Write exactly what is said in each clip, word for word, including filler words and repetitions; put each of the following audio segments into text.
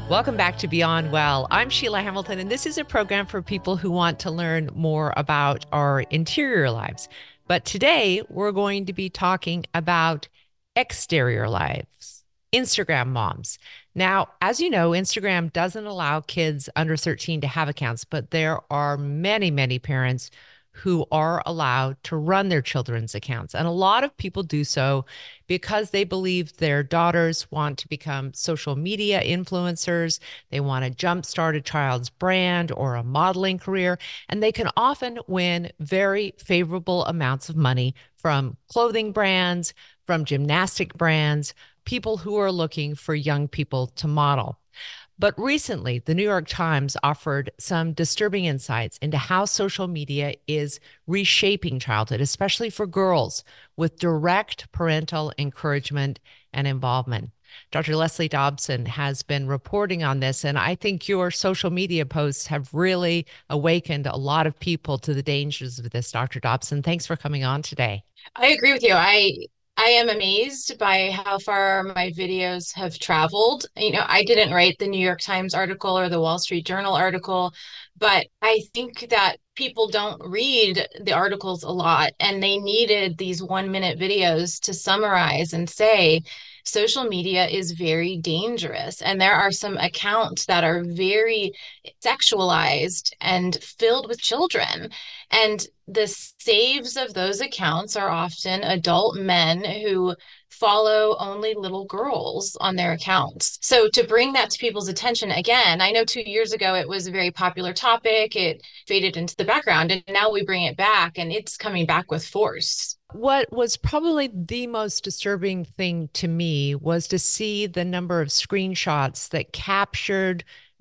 Welcome back to Beyond Well. I'm Sheila Hamilton, and this is a program for people who want to learn more about our interior lives. But today we're going to be talking about exterior lives, Instagram moms. Now, as you know, Instagram doesn't allow kids under thirteen to have accounts, but there are many, many parents who are allowed to run their children's accounts. And a lot of people do so because they believe their daughters want to become social media influencers. They want to jumpstart a child's brand or a modeling career. And they can often win very favorable amounts of money from clothing brands, from gymnastic brands, people who are looking for young people to model. But recently, the New York Times offered some disturbing insights into how social media is reshaping childhood, especially for girls, with direct parental encouragement and involvement. Doctor Leslie Dobson has been reporting on this, and I think your social media posts have really awakened a lot of people to the dangers of this. Doctor Dobson, thanks for coming on today. I agree with you. I I am amazed by how far my videos have traveled. You know, I didn't write the New York Times article or the Wall Street Journal article, but I think that people don't read the articles a lot, and they needed these one minute videos to summarize and say, social media is very dangerous. And there are some accounts that are very sexualized and filled with children. And the saves of those accounts are often adult men who follow only little girls on their accounts. So to bring that to people's attention again, I know two years ago it was a very popular topic. It faded into the background, and now we bring it back, and it's coming back with force. What was probably the most disturbing thing to me was to see the number of screenshots that captured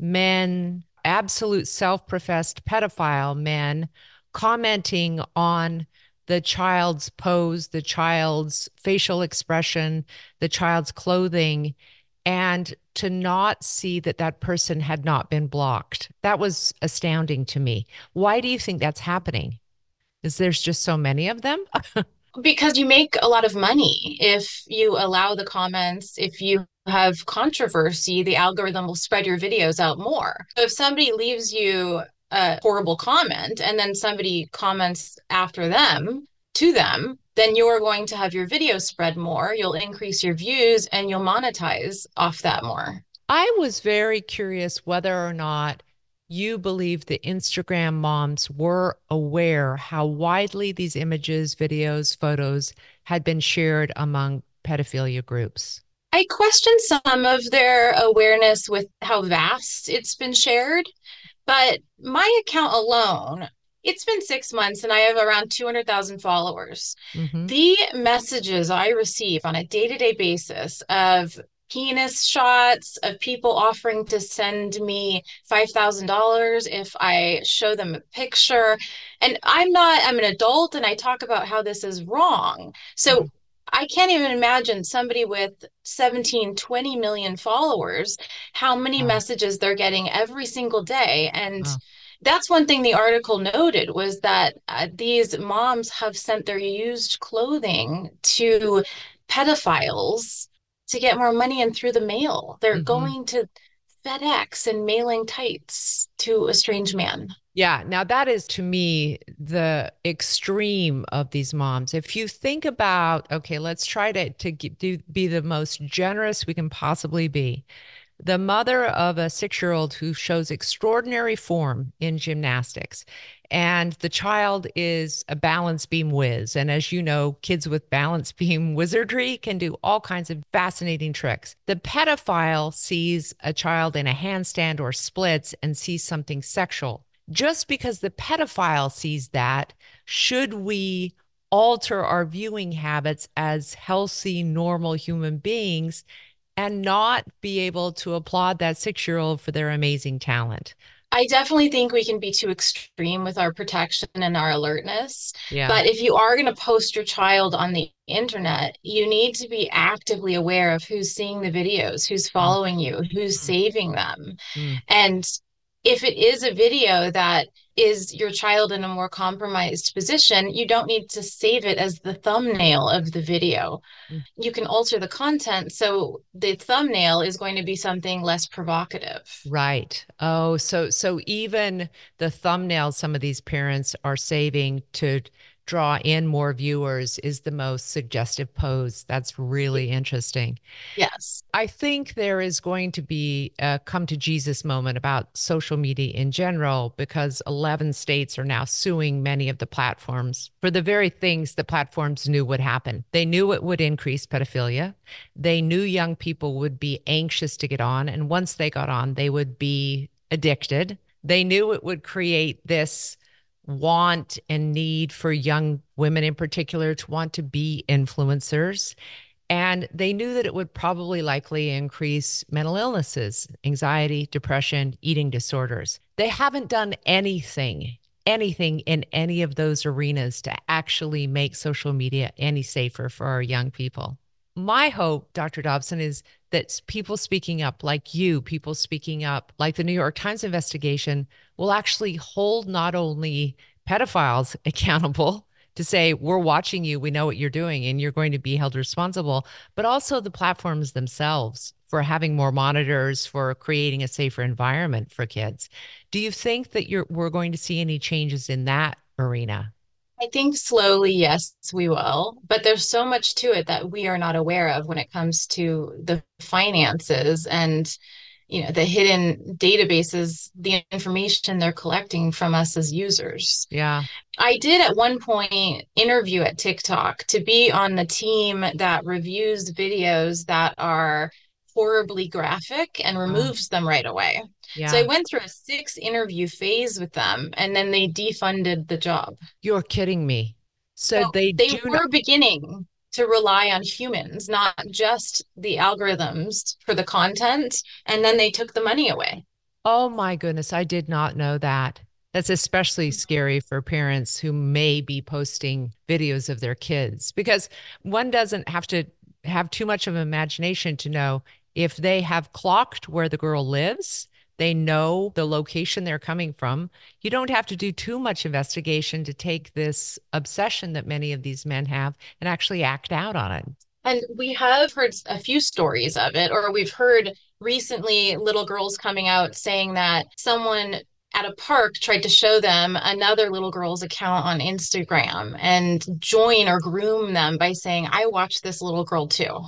men, absolute self professed pedophile men, commenting on the child's pose, the child's facial expression, the child's clothing, and to not see that that person had not been blocked. That was astounding to me. Why do you think that's happening? Is there's just so many of them? Because you make a lot of money if you allow the comments, if you have controversy, the algorithm will spread your videos out more. So if somebody leaves you a horrible comment and then somebody comments after them to them, then you're going to have your video spread more, you'll increase your views, and you'll monetize off that more. I was very curious whether or not you believe the Instagram moms were aware how widely these images, videos, photos had been shared among pedophilia groups. I question some of their awareness with how vast it's been shared. But my account alone, it's been six months and I have around two hundred thousand followers. Hmm. The messages I receive on a day-to-day basis of penis shots, of people offering to send me five thousand dollars if I show them a picture. And I'm not, I'm an adult and I talk about how this is wrong. So I can't even imagine somebody with seventeen, twenty million followers, how many Wow. messages they're getting every single day. And Wow. that's one thing the article noted was that uh, these moms have sent their used clothing to pedophiles to get more money in through the mail. They're Hmm. going to FedEx and mailing tights to a strange man. Yeah, now that is to me the extreme of these moms. If you think about, okay, let's try to to do, be the most generous we can possibly be. The mother of a six-year-old who shows extraordinary form in gymnastics, and the child is a balance beam whiz. And as you know, kids with balance beam wizardry can do all kinds of fascinating tricks. The pedophile sees a child in a handstand or splits and sees something sexual. Just because the pedophile sees that, should we alter our viewing habits as healthy, normal human beings and not be able to applaud that six year old for their amazing talent? I definitely think we can be too extreme with our protection and our alertness. Yeah. But if you are going to post your child on the internet, you need to be actively aware of who's seeing the videos, who's Mm, following you, who's mm, saving them. mm. And if it is a video that is your child in a more compromised position, you don't need to save it as the thumbnail of the video. You can alter the content so the thumbnail is going to be something less provocative. Right. Oh, so so even the thumbnails some of these parents are saving to draw in more viewers is the most suggestive pose. That's really interesting. Yes. I think there is going to be a come to Jesus moment about social media in general because eleven states are now suing many of the platforms for the very things the platforms knew would happen. They knew it would increase pedophilia. They knew young people would be anxious to get on. And once they got on, they would be addicted. They knew it would create this want and need for young women in particular to want to be influencers. And they knew that it would probably likely increase mental illnesses, anxiety, depression, eating disorders. They haven't done anything, anything in any of those arenas to actually make social media any safer for our young people. My hope, Doctor Dobson, is that people speaking up like you, people speaking up like the New York Times investigation, will actually hold not only pedophiles accountable to say, we're watching you, we know what you're doing, and you're going to be held responsible, but also the platforms themselves for having more monitors, for creating a safer environment for kids. Do you think that you're we're going to see any changes in that arena? I think slowly, yes, we will. But there's so much to it that we are not aware of when it comes to the finances and, you know, the hidden databases, the information they're collecting from us as users. Yeah. I did at one point interview at TikTok to be on the team that reviews videos that are horribly graphic and Oh, removes them right away. So I yeah. went through a six interview phase with them and then they defunded the job. You're kidding me. So So they they do not. were beginning to rely on humans, not just the algorithms for the content, and then they took the money away. Oh my goodness, I did not know that. That's especially scary for parents who may be posting videos of their kids because one doesn't have to have too much of an imagination to know if they have clocked where the girl lives, they know the location they're coming from. You don't have to do too much investigation to take this obsession that many of these men have and actually act out on it. And we have heard a few stories of it, or we've heard recently little girls coming out saying that someone at a park tried to show them another little girl's account on Instagram and join or groom them by saying, I watched this little girl too.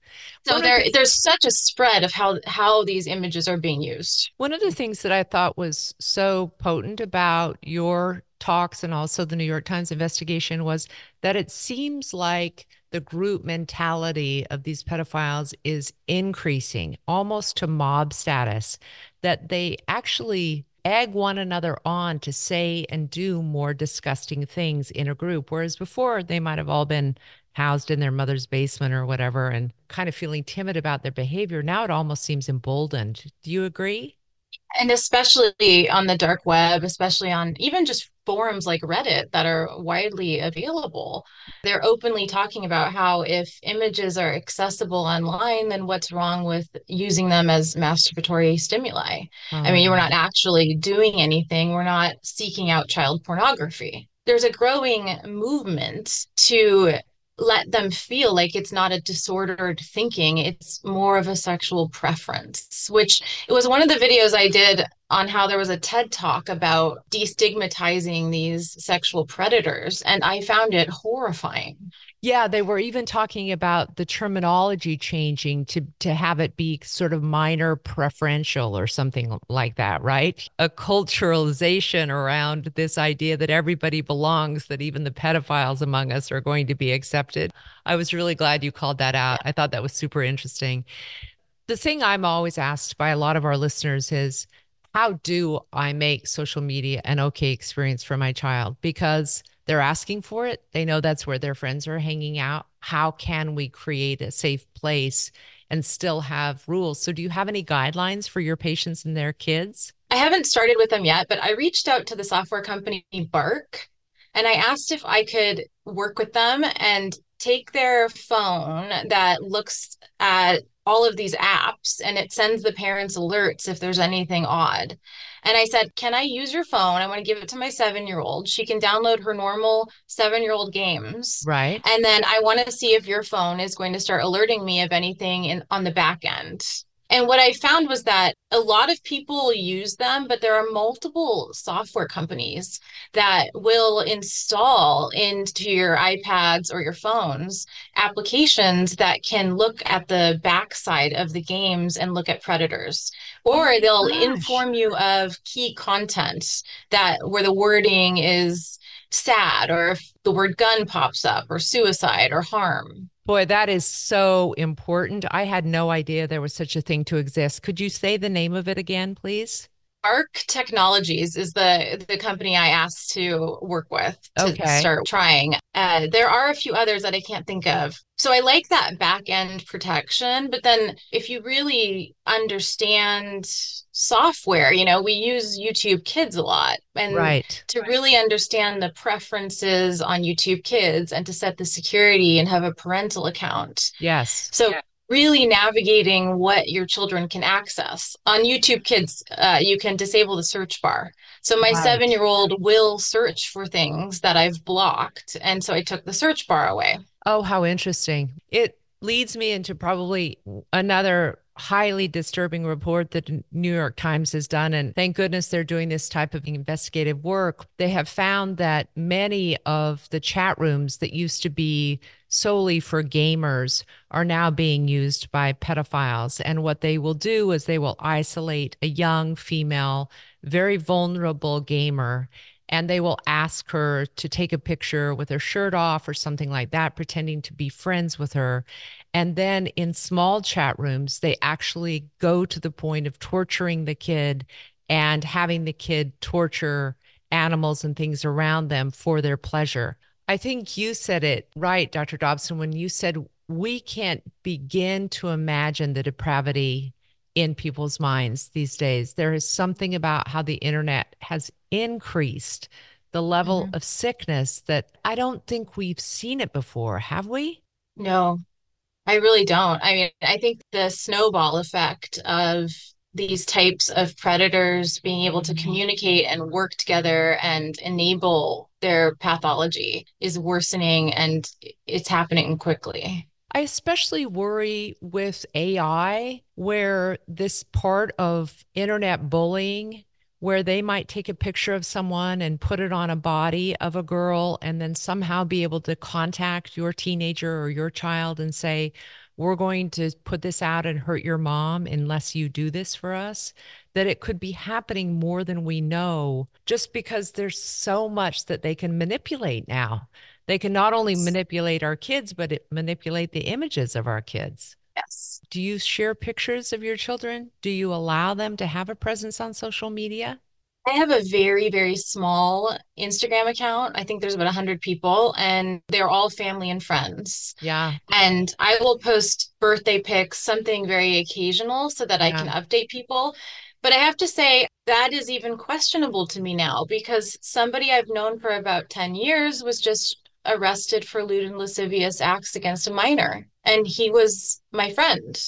So One of there, the there's such a spread of how how these images are being used. One of the things that I thought was so potent about your talks and also the New York Times investigation was that it seems like the group mentality of these pedophiles is increasing almost to mob status, that they actually egg one another on to say and do more disgusting things in a group, whereas before they might have all been housed in their mother's basement or whatever and kind of feeling timid about their behavior. Now it almost seems emboldened. Do you agree? And especially on the dark web, especially on even just forums like Reddit that are widely available, they're openly talking about how if images are accessible online, then what's wrong with using them as masturbatory stimuli? I Oh, mean, we're yeah. not actually doing anything, we're not seeking out child pornography. There's a growing movement to let them feel like it's not a disordered thinking, it's more of a sexual preference, which it was one of the videos I did on how there was a TED talk about destigmatizing these sexual predators, and I found it horrifying. Yeah, they were even talking about the terminology changing to to have it be sort of minor preferential or something like that, right? A culturalization around this idea that everybody belongs, that even the pedophiles among us are going to be accepted. I was really glad you called that out. I thought that was super interesting. The thing I'm always asked by a lot of our listeners is, how do I make social media an okay experience for my child? Because they're asking for it. They know that's where their friends are hanging out. How can we create a safe place and still have rules? So, do you have any guidelines for your patients and their kids? I haven't started with them yet, but I reached out to the software company Bark and I asked if I could work with them and take their phone that looks at all of these apps and it sends the parents alerts if there's anything odd. And I said, can I use your phone? I want to give it to my seven year old. She can download her normal seven year old games. Right. And then I want to see if your phone is going to start alerting me of anything in on the back end. And what I found was that a lot of people use them, but there are multiple software companies that will install into your iPads or your phones applications that can look at the backside of the games and look at predators. Oh Or my they'll gosh. inform you of key content that where the wording is sad, or if the word gun pops up, or suicide, or harm. Boy, that is so important. I had no idea there was such a thing to exist. Could you say the name of it again, please? Arc Technologies is the the company I asked to work with to Okay. start trying. Uh, there are a few others that I can't think of. So I like that back end protection, but then if you really understand software, you know, we use YouTube Kids a lot, and Right. to really understand the preferences on YouTube Kids and to set the security and have a parental account. Yes. So really navigating what your children can access. On YouTube Kids, uh, you can disable the search bar. So my seven Right. year old will search for things that I've blocked. And so I took the search bar away. Oh, how interesting. It leads me into probably another highly disturbing report that the New York Times has done. And thank goodness they're doing this type of investigative work. They have found that many of the chat rooms that used to be solely for gamers are now being used by pedophiles. And what they will do is they will isolate a young female, very vulnerable gamer, and they will ask her to take a picture with her shirt off or something like that, pretending to be friends with her. And then in small chat rooms, they actually go to the point of torturing the kid and having the kid torture animals and things around them for their pleasure. I think you said it right, Doctor Dobson, when you said we can't begin to imagine the depravity in people's minds these days. There is something about how the internet has increased the level Mhm. of sickness that I don't think we've seen it before, have we? No, I really don't. I mean, I think the snowball effect of these types of predators being able to communicate and work together and enable their pathology is worsening, and it's happening quickly. I especially worry with A I, where this part of internet bullying, where they might take a picture of someone and put it on a body of a girl and then somehow be able to contact your teenager or your child and say, we're going to put this out and hurt your mom unless you do this for us, that it could be happening more than we know just because there's so much that they can manipulate now. They can not only manipulate our kids, but it manipulate the images of our kids. Yes. Do you share pictures of your children? Do you allow them to have a presence on social media? I have a very, very small Instagram account. I think there's about one hundred people, and they're all family and friends. Yeah, And I will post birthday pics, something very occasional so that I yeah. can update people. But I have to say, that is even questionable to me now because somebody I've known for about ten years was just arrested for lewd and lascivious acts against a minor. And he was my friend.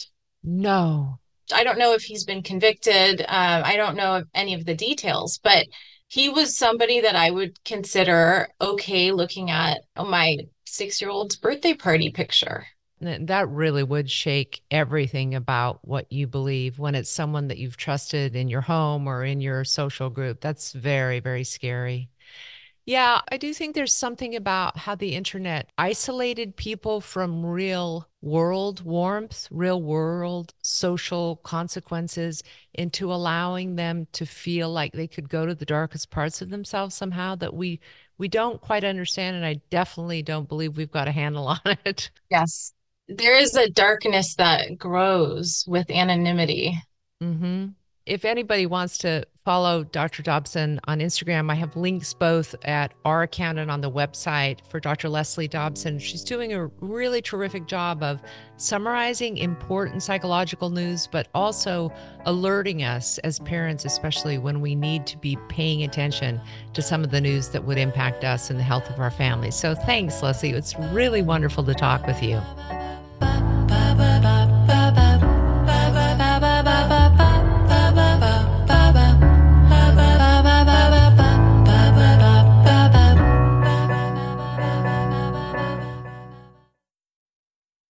No. I don't know if he's been convicted. Um, I don't know any of the details, but he was somebody that I would consider okay looking at my six year old's birthday party picture. That really would shake everything about what you believe when it's someone that you've trusted in your home or in your social group. That's very, very scary. Yeah, I do think there's something about how the internet isolated people from real world warmth, real world social consequences, into allowing them to feel like they could go to the darkest parts of themselves somehow that we we don't quite understand, and I definitely don't believe we've got a handle on it. Yes. There is a darkness that grows with anonymity. hmm If anybody wants to follow Doctor Dobson on Instagram, I have links both at our account and on the website for Doctor Leslie Dobson. She's doing a really terrific job of summarizing important psychological news, but also alerting us as parents, especially when we need to be paying attention to some of the news that would impact us and the health of our families. So thanks, Leslie. It's really wonderful to talk with you.